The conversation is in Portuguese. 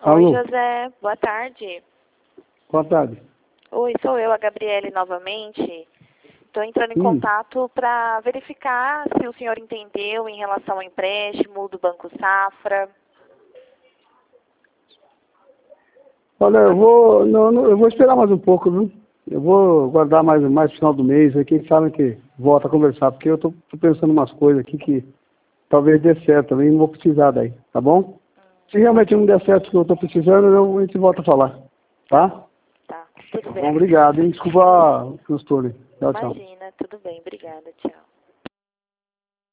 Oi, Alô? José. Boa tarde. Boa tarde. Oi, sou eu, a Gabriele, novamente. Estou entrando em Sim. contato para verificar se o senhor entendeu em relação ao empréstimo do Banco Safra. Olha, eu vou, eu vou esperar mais um pouco, viu? Eu vou guardar mais final do mês, aí quem sabe que volta a conversar, porque eu tô pensando umas coisas aqui que talvez dê certo também, não vou precisar daí, tá bom? Se realmente não der certo o que eu tô precisando, a gente volta a falar, tá? Tá, tudo Tá bem. bom, obrigado, hein? Desculpa o transtorno. Tchau, tchau. Imagina, tudo bem. Obrigada, tchau.